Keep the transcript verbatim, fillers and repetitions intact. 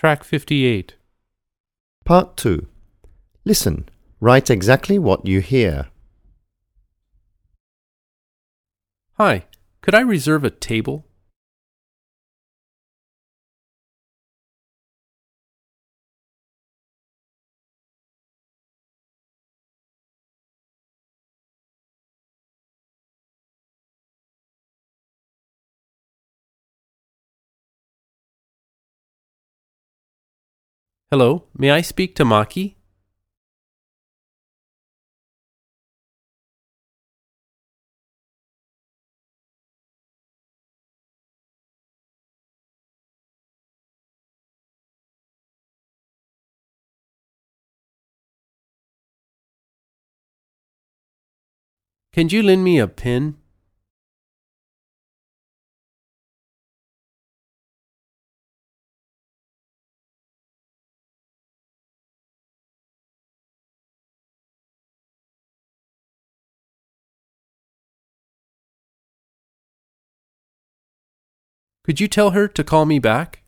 Track fifty-eight. Part two. Listen. Write exactly what you hear. Hi, could I reserve a table? Hello, may I speak to Maki? Can you lend me a pen? Could you tell her to call me back?